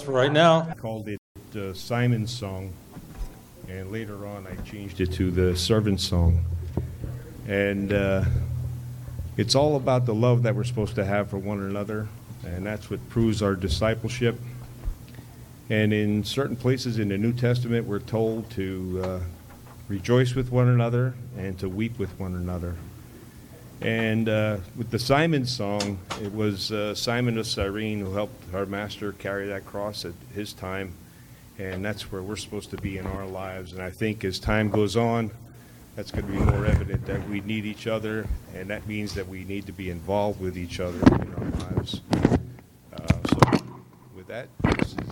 for right now. I called it Simon's Song, and later on I changed it to the Servant Song. And it's all about the love that we're supposed to have for one another, and that's what proves our discipleship. And in certain places in the New Testament, we're told to rejoice with one another and to weep with one another. And with the Simon Song, it was Simon of Cyrene who helped our master carry that cross at his time, and that's where we're supposed to be in our lives. And I think as time goes on, that's going to be more evident that we need each other, and that means that we need to be involved with each other in our lives. So with that, this is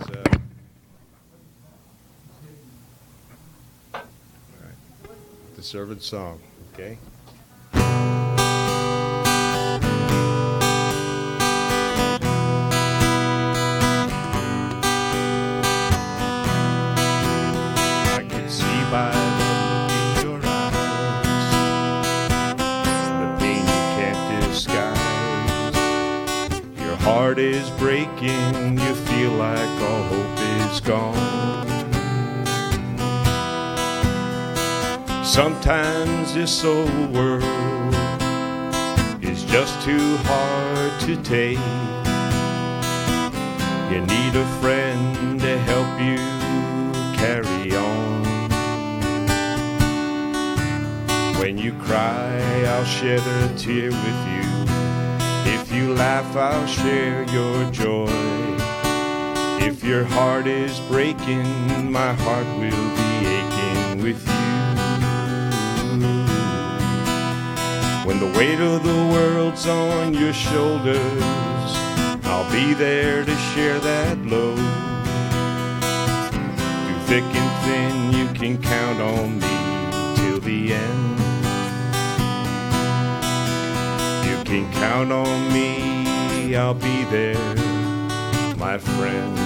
all right, the Servant Song, okay? By the look in your eyes, the pain you can't disguise. Your heart is breaking, you feel like all hope is gone. Sometimes this old world is just too hard to take. You need a friend to help you carry on. When you cry, I'll shed a tear with you. If you laugh, I'll share your joy. If your heart is breaking, my heart will be aching with you. When the weight of the world's on your shoulders, I'll be there to share that load. Through thick and thin, you can count on me till the end. You can count on me, I'll be there, my friend.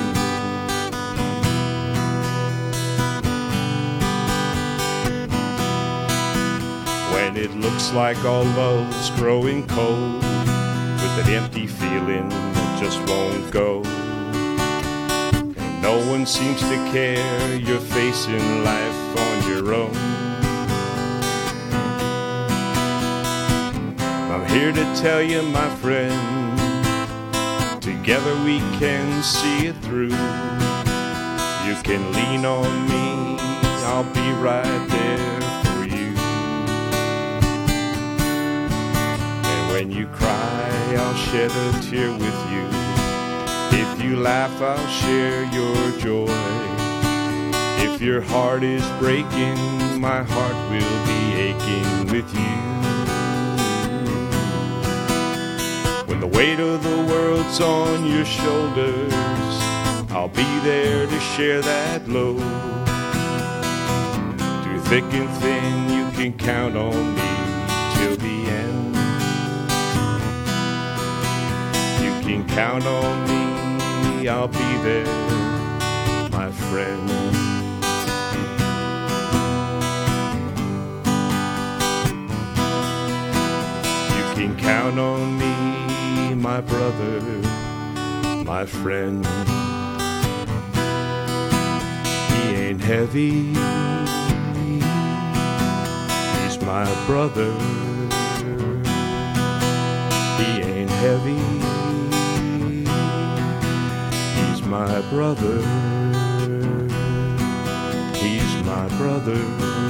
When it looks like all love's growing cold, with an empty feeling that just won't go, and no one seems to care, you're facing life on your own. I'm here to tell you, my friend, together we can see it through. You can lean on me, I'll be right there for you. And when you cry, I'll shed a tear with you. If you laugh, I'll share your joy. If your heart is breaking, my heart will be aching with you. When the weight of the world's on your shoulders, I'll be there to share that load. Through thick and thin, you can count on me till the end. You can count on me, I'll be there, my friend. You can count on me, my brother, my friend. He ain't heavy, he's my brother. He ain't heavy, he's my brother. He's my brother.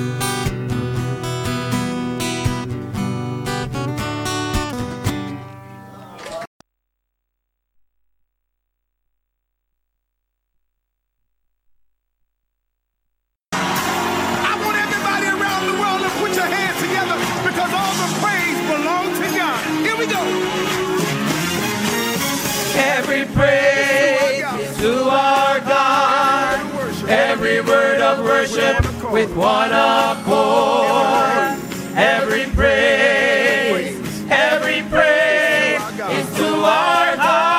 With one accord, every praise is to our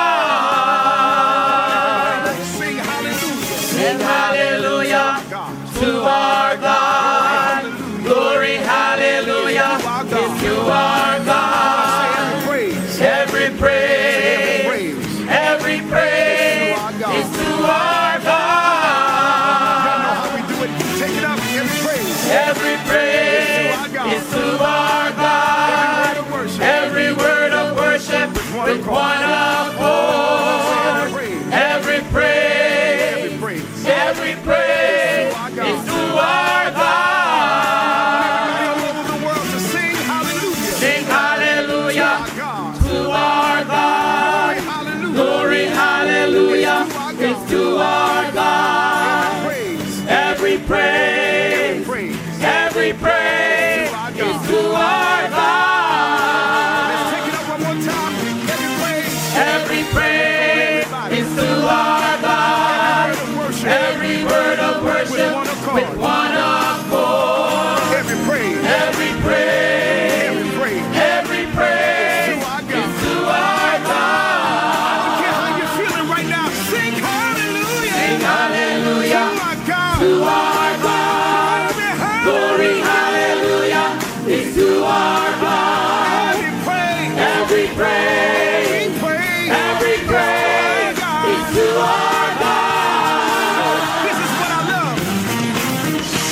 God. Sing hallelujah to our God. Glory, hallelujah is to our God. Every praise is to our God. worship with one accord. Every praise, Every praise, every praise. every praise To our God. is to our God. I don't care how you're feeling right now. Sing hallelujah. Sing hallelujah To our God. to our God. Glory, hallelujah is to our God. Every praise, Every praise, every praise. every praise is to our God. This is what I love.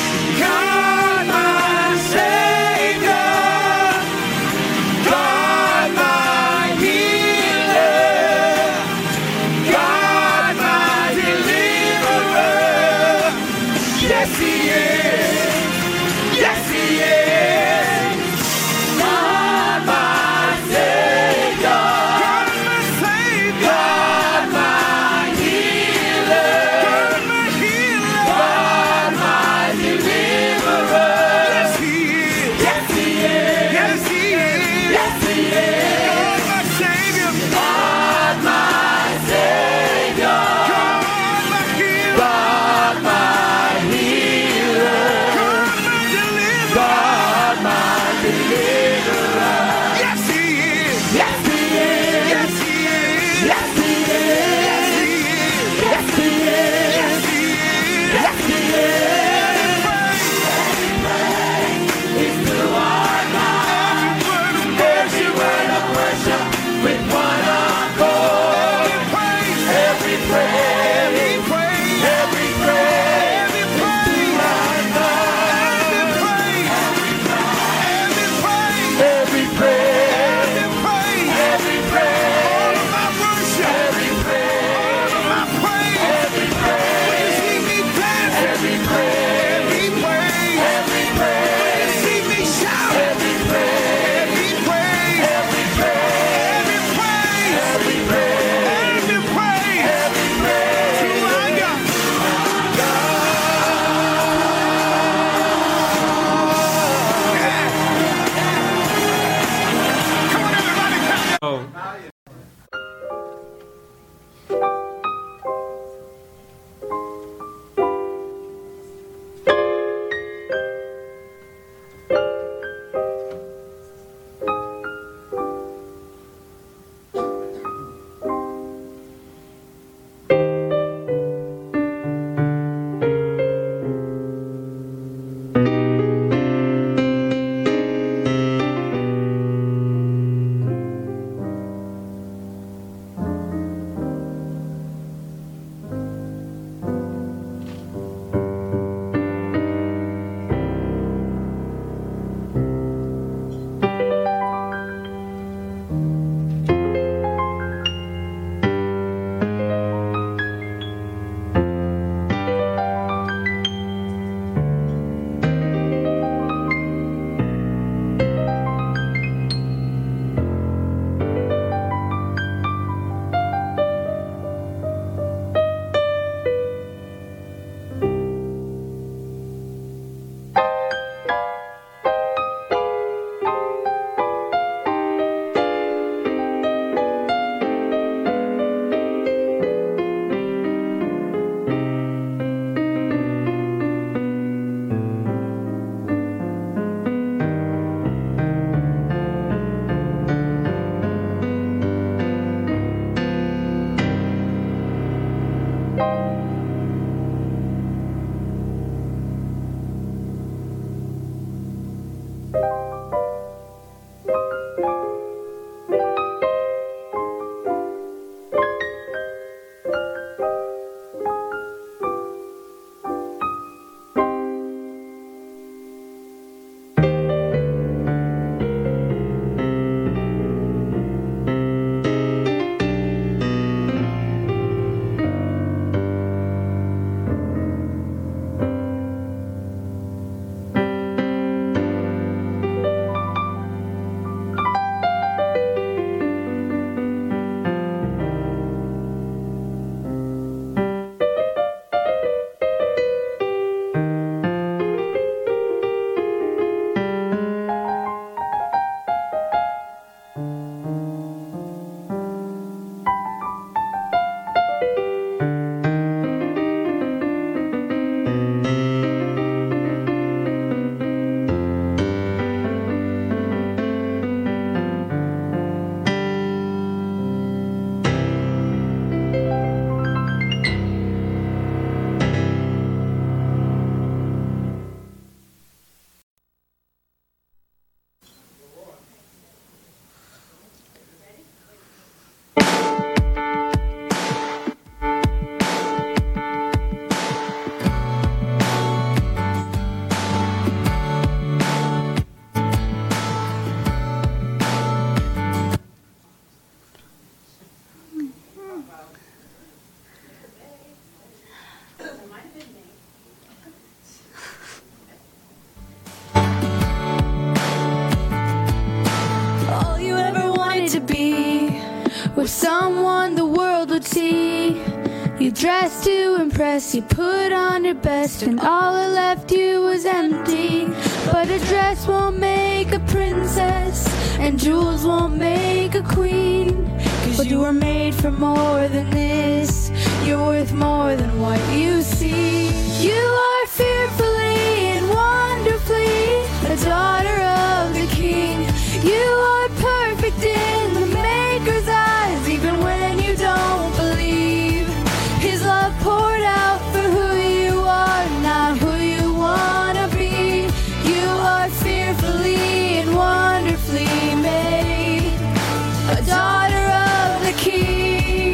You dressed to impress, you put on your best, and all that left you was empty. But a dress won't make a princess, and jewels won't make a queen. 'Cause you were made for more than this. You're worth more than what you see. You are fearfully and wonderfully a daughter of the King. You are perfect in the Maker's eyes, even when you don't believe. His love poured out for who you are, not who you want to be. You are fearfully and wonderfully made, a daughter of the King.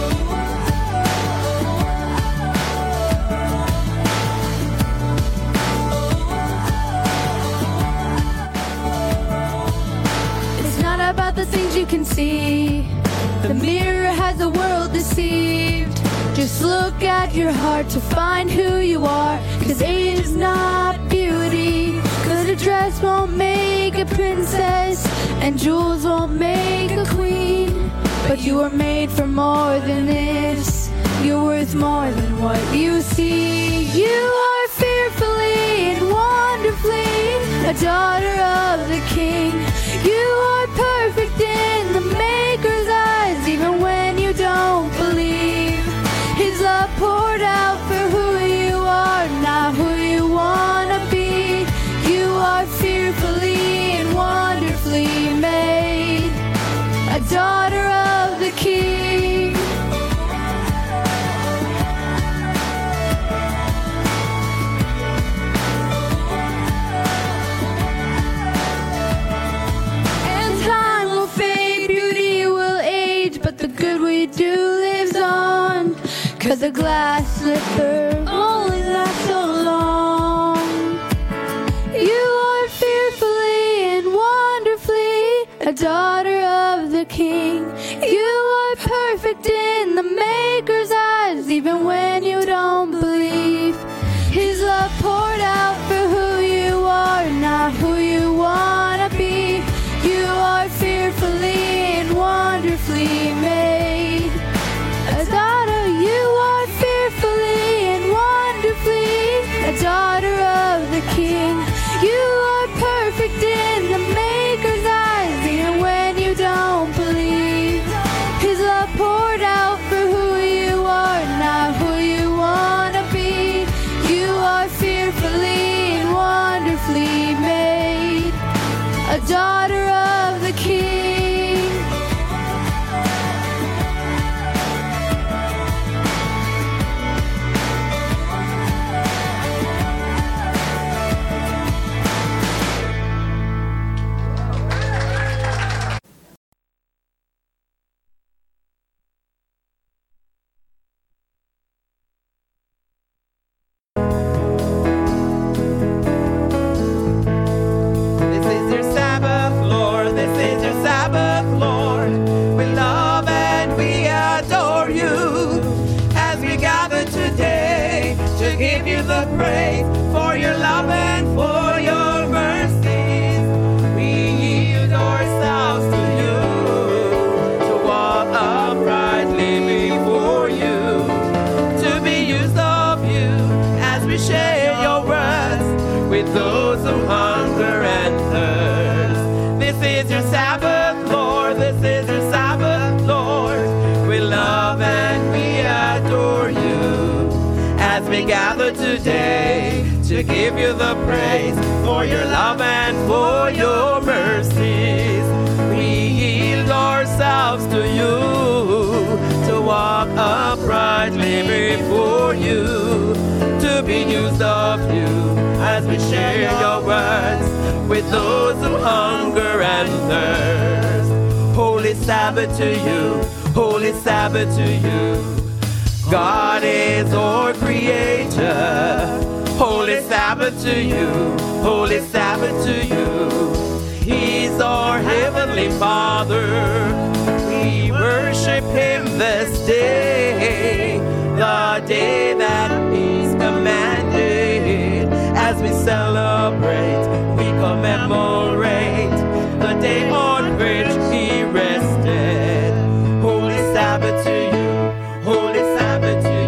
It's not about the things you can see. The mirror has the world deceived. Just look at your heart to find who you are. 'Cause age is not beauty. 'Cause a dress won't make a princess, and jewels won't make a queen. But you were made for more than this. You're worth more than what you see. You are fearfully and wonderfully a daughter of the King. You are perfect in the Maker's eyes, even when you don't believe. His love poured out for who you are, not who you want to be. You are fearfully and wonderfully made, a daughter of the King. And time will fade, beauty will age, but the good we do lives on. 'Cause the glass slipper only lasts so long. You are fearfully and wonderfully a daughter of the King. You are perfect in the Maker's eyes, even when you don't believe. His love poured out for who you are, not who you want to be. You are fearfully and wonderfully made, a daughter. You are fearfully and wonderfully a daughter of the King. You are perfect in the Maker's eyes, even when you don't believe. His love poured out for who you are, not who you want to be. You are fearfully and wonderfully made, a daughter of the King. This is your Sabbath, Lord. This is your Sabbath, Lord. We love and we adore you as we gather today to give you the praise for your love and for your mercies. We yield ourselves to you to walk uprightly before you, to be used of you as we share your words with those who hunger and thirst. This is your Sabbath, Lord. This is your Sabbath, Lord. We love and we adore you as we gather today to give you the praise for your love and for your mercies. We yield ourselves to you to walk uprightly before you, to be used of you as we share your words with those who hunger and thirst. Holy Sabbath to you, holy Sabbath to you. God is our creator. Holy Sabbath to you, holy Sabbath to you. He's our heavenly Father. We worship him this day, the day that he's commanded. As we celebrate, we commemorate the day on which he rested. Holy Sabbath to you, holy Sabbath to you.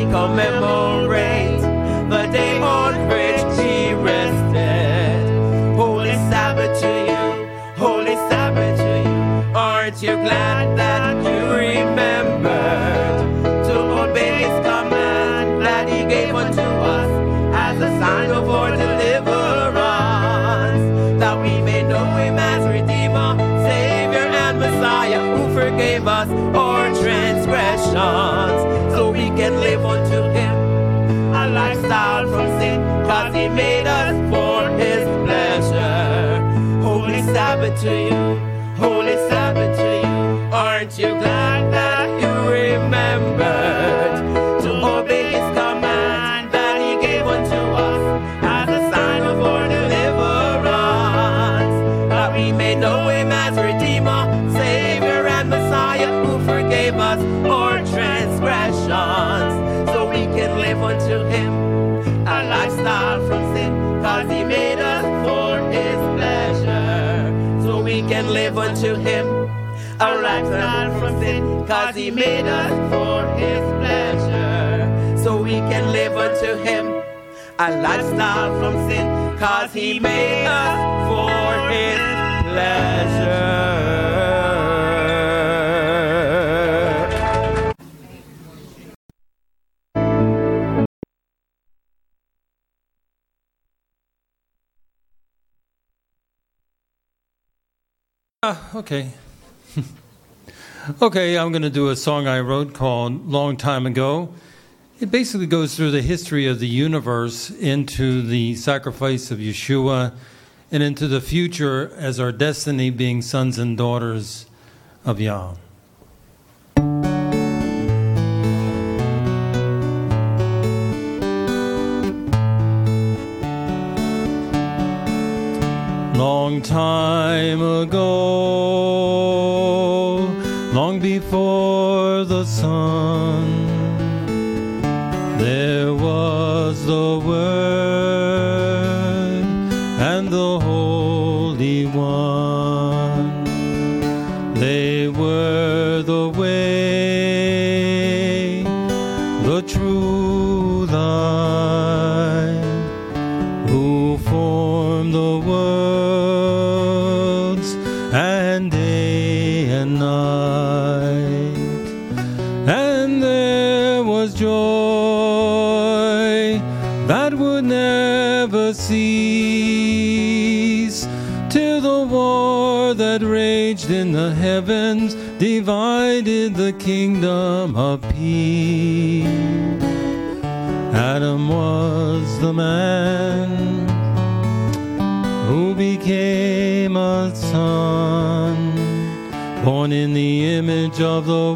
commemorate the day on which he rested. Holy Sabbath to you, Holy Sabbath to you. Aren't you glad that you remembered to obey his command that he gave unto us as a sign of our deliverance, that we may know him as Redeemer, Savior, and Messiah, who forgave us our transgressions, so we can live unto him a lifestyle from sin, cause he made us for his pleasure. Holy Sabbath to you, Holy Sabbath to you. Aren't you glad that you remembered to obey his command that he gave unto us as a sign of our deliverance, that we may know him as Redeemer, Savior, and Messiah, who forgave us our transgressions, so we can live unto him a lifestyle from sin, cause he made us for his pleasure, so we can live unto him a lifestyle from sin, cause he made us for his pleasure, so we can live unto him a lifestyle from sin, cause he made us for his pleasure. Okay. Okay, I'm going to do a song I wrote called Long Time Ago. It basically goes through the history of the universe into the sacrifice of Yeshua and into the future as our destiny being sons and daughters of Yah. Long time ago, long before the sun, there was the Word and the Holy One. They were the way, the true light, who formed the worlds and day and night. And there was joy that would never cease, till the war that raged in the heavens divided the kingdom of peace. Adam was the man who became a son, born in the image of the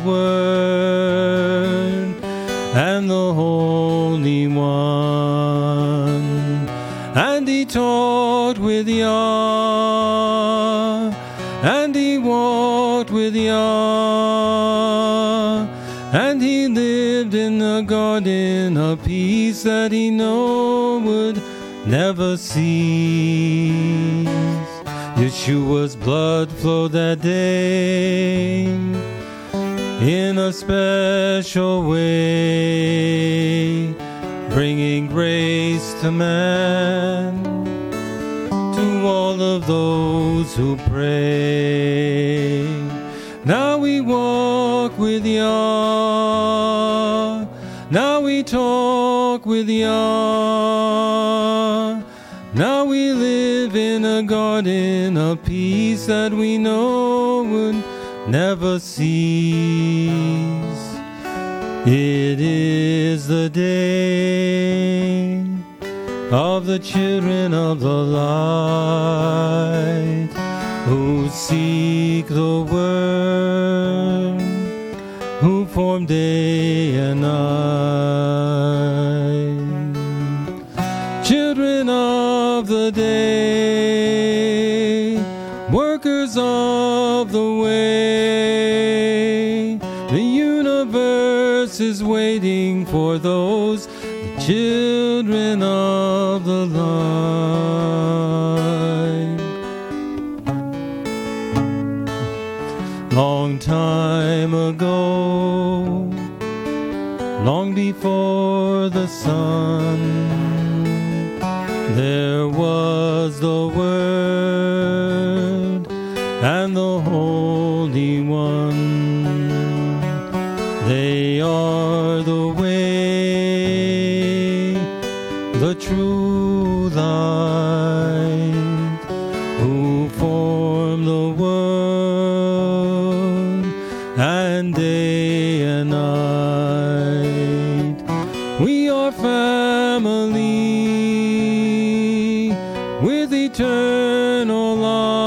Word and the Holy One. And he taught with Yah, and he walked with Yah, and he lived in the garden of peace that he knew would never cease. Yeshua's blood flowed that day in a special way, bringing grace to man, to all of those who pray. Now we walk with Yah, now we talk with Yah, now we live in a garden of peace that we know would never cease. It is the day of the children of the light, who seek the Word, who form day and night. Children of the day, workers of the way, the universe is waiting for those, the children of the light. Long time ago, long before the sun, there was the Word and the Holy One. They are the way, the true light, who form the world and day and night. We are family with eternal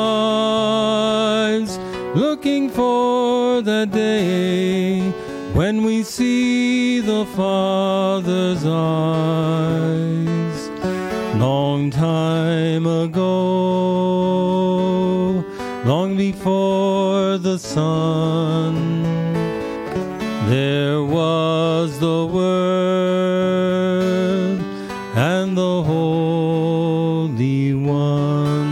lives, looking for the day when we see the Father's eyes. Long time ago, long before the sun, there was the Word and the Holy One.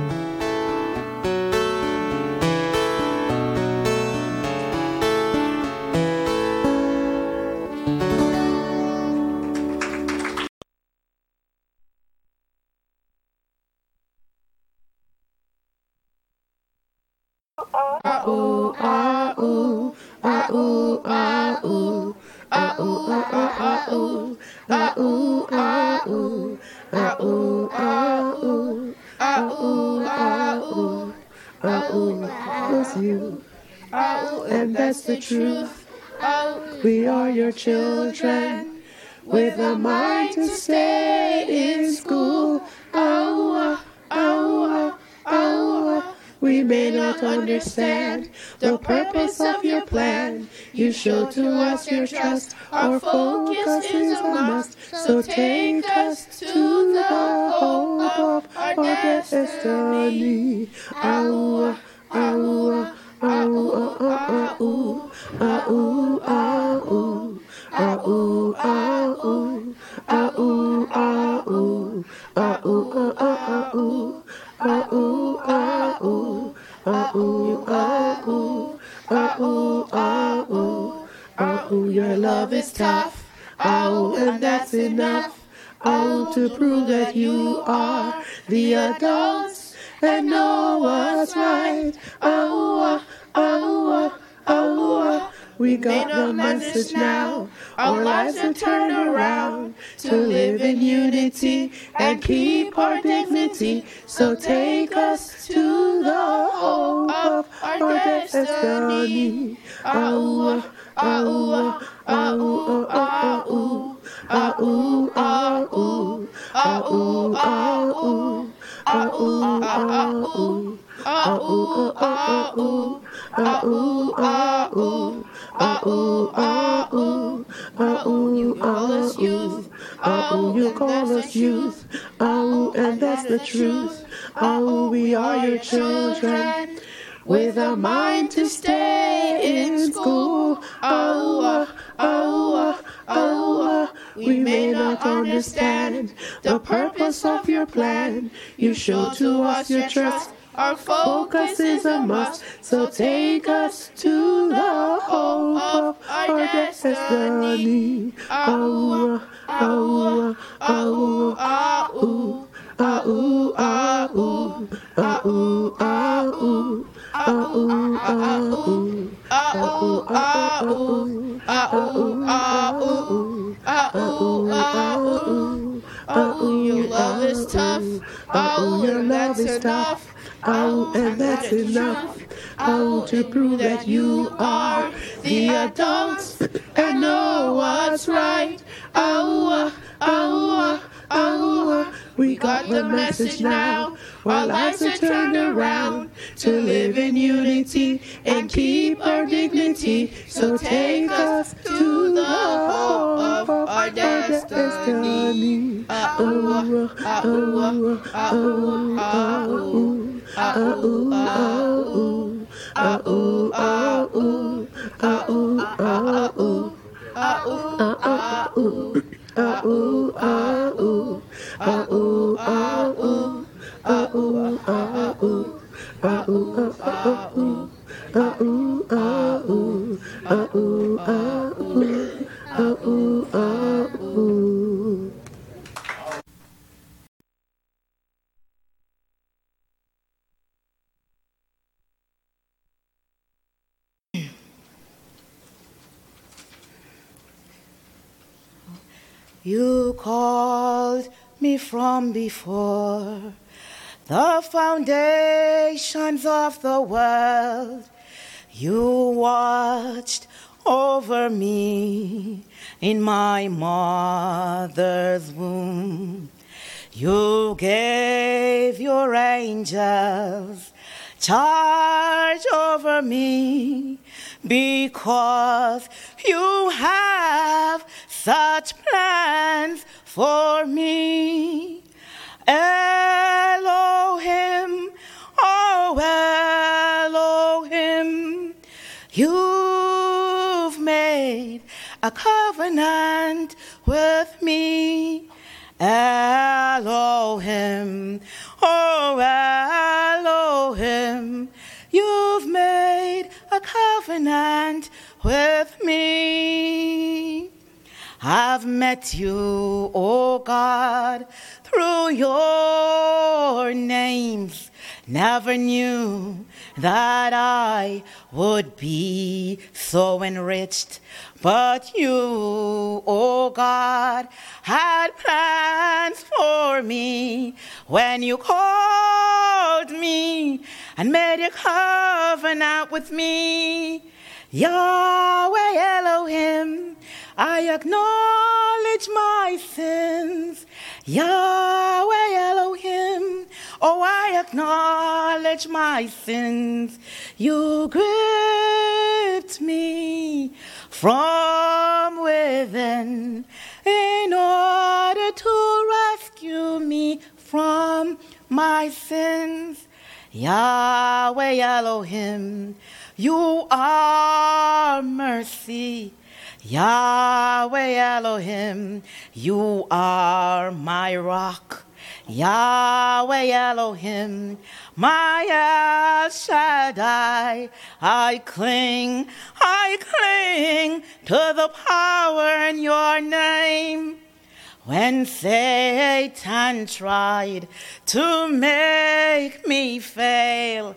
You. And that's the truth. We are your children with a mind to stay in school. We may not understand the purpose of your plan. You show to us your trust. Our focus is a must. So take us to the hope of our destiny. Your love is tough, and that's enough. To prove that you are the adults and know what's right. We got the message now. Our lives are turned around to live in unity and keep our dignity. So take us to the hope of our destiny. You call us youth. You call us youth. And that's the truth. We are your children with a mind to stay in school. We may not understand the purpose of your plan. You show to us your trust. Our focus is a must. So take us to the hope of our destiny. Your love is tough. Your love is tough. And that's enough. To prove that you are the adults and know what's right. We got the message now. Our lives are turned around to live in unity and keep our dignity. So take us to the hope of our destiny. ooh, oh, ooh. You called me from before the foundations of the world. You watched over me in my mother's womb. You gave your angels charge over me because you have such plans for me. Elohim, oh Elohim, you've made a covenant with me. Elohim, oh Elohim, you've made a covenant with me. I've met you, oh God, through your names. Never knew that I would be so enriched. But you, oh God, had plans for me when you called me and made a covenant with me. Yahweh Elohim, I acknowledge my sins. Yahweh Elohim, oh, I acknowledge my sins. You gripped me from within in order to rescue me from my sins. Yahweh Elohim, you are mercy. Yahweh Elohim, you are my rock. Yahweh Elohim, my El Shaddai, I cling to the power in your name. When Satan tried to make me fail,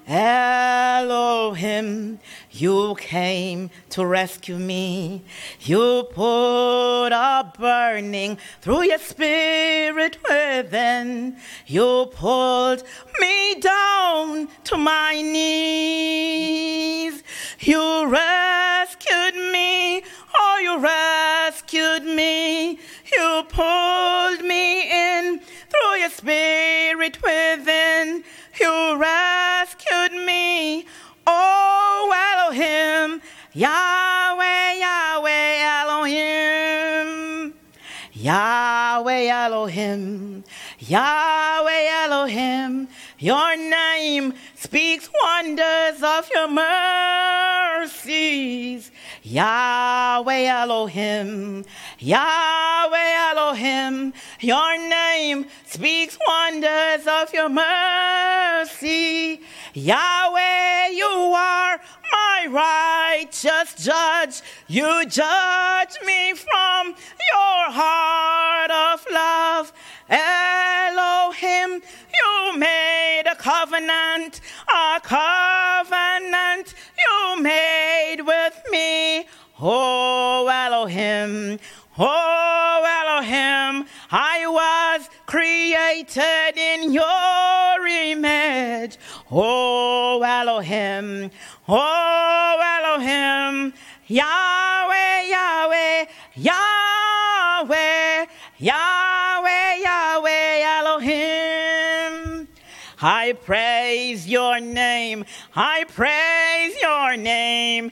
Elohim, you came to rescue me. You put a burning through your spirit within. You pulled me down to my knees. You rescued me, oh, you rescued me. You pulled me in through your spirit within. You rescued me, oh Elohim, Yahweh, Yahweh Elohim, Yahweh Elohim, Yahweh Elohim. Your name speaks wonders of your mercies. Yahweh Elohim, Yahweh Elohim, your name speaks wonders of your mercy. Yahweh, you are my righteous judge. You judge me from your heart of love. Elohim, you made a covenant you made with me. Oh Elohim, I was created in your image. Oh Elohim, Yahweh, Yahweh, Yahweh, Yahweh, Yahweh, Elohim. I praise your name, I praise your name,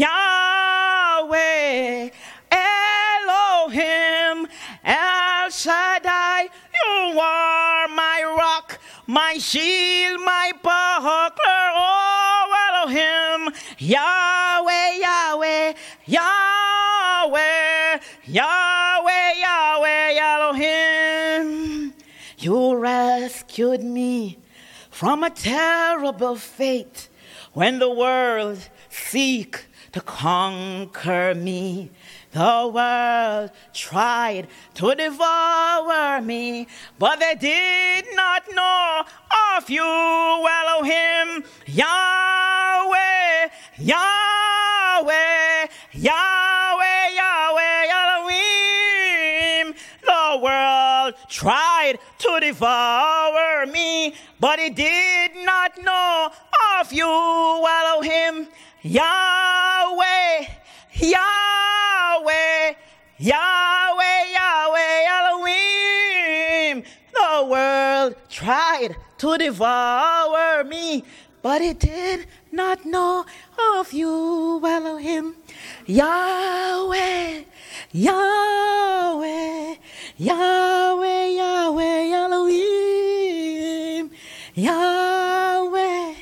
Yahweh, Elohim, El Shaddai, you are my rock, my shield, my buckler, oh Elohim, Yahweh, Yahweh, Yahweh, Yahweh, Yahweh, Elohim. You rescued me from a terrible fate when the world seek to conquer me. The world tried to devour me, but they did not know of you, Elohim, Yahweh, Yahweh, Yahweh, Yahweh, Elohim. The world tried to devour me, but it did not know of you, Elohim, Yahweh, Yahweh, Yahweh, Yahweh, Elohim. The world tried to devour me, but it did not know of you, Elohim, Yahweh, Yahweh, Yahweh, Yahweh, Elohim, Yahweh,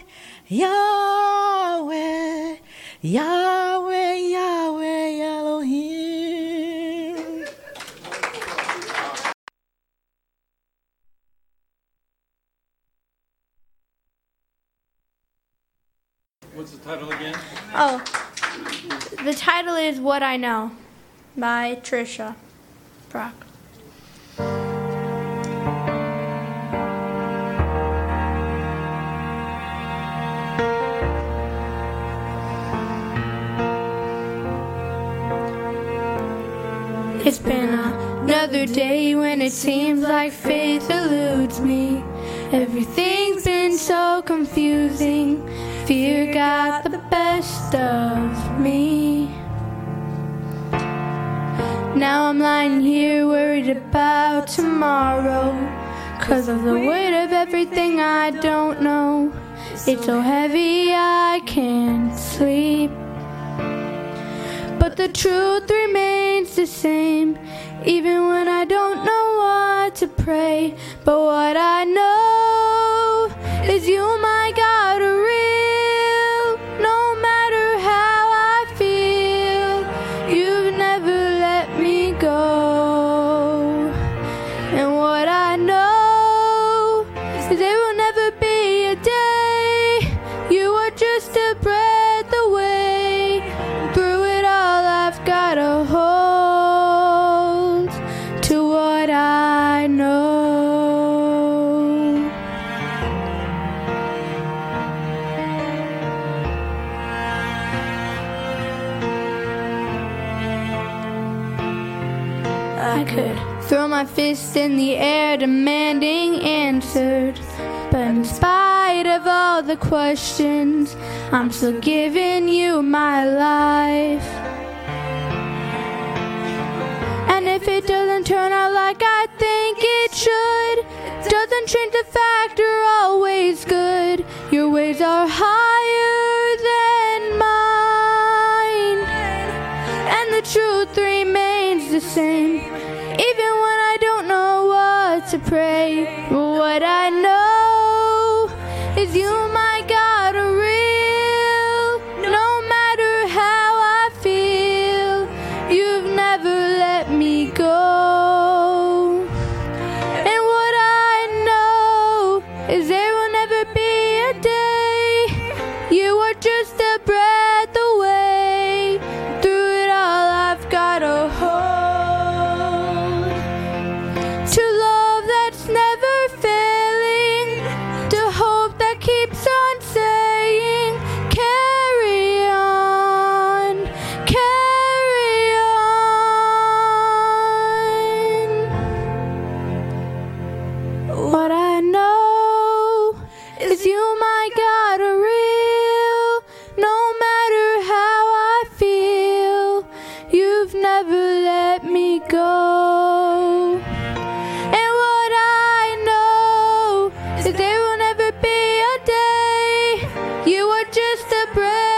Yahweh, Yahweh, Yahweh, Elohim. What's the title again? Oh, the title is What I Know by Trisha Brock. It's been another day when it seems like faith eludes me. Everything's been so confusing. Fear got the best of me. Now I'm lying here worried about tomorrow, 'cause of the weight of everything I don't know. It's so heavy I can't sleep. But the truth remains the same, even when I don't know what to pray. But what I know is you, my God, are real. No matter how I feel, you've never let me go. And what I know is there will never be a day you are just a breath away. Through it all, I've got a hold to what I know. I could throw my fist in the air demanding answers, but in spite of all the questions, I'm still giving you my life. And if it doesn't turn out like I think it should, doesn't change the fact you're always good. Your ways are higher than mine, and the truth remains the same, even when I don't know what to pray. What I know is you, my God, are real. No matter how I feel, you've never let me go. And what I know is there will never be a day you are just a breath away. Through it all, I've got a hold to love that's never failing, to hope that keeps on saying, carry on, carry on. What I know is you, my God, are real. No matter how I feel, you've never let me go. And what I know is there will never be a day you are just a breath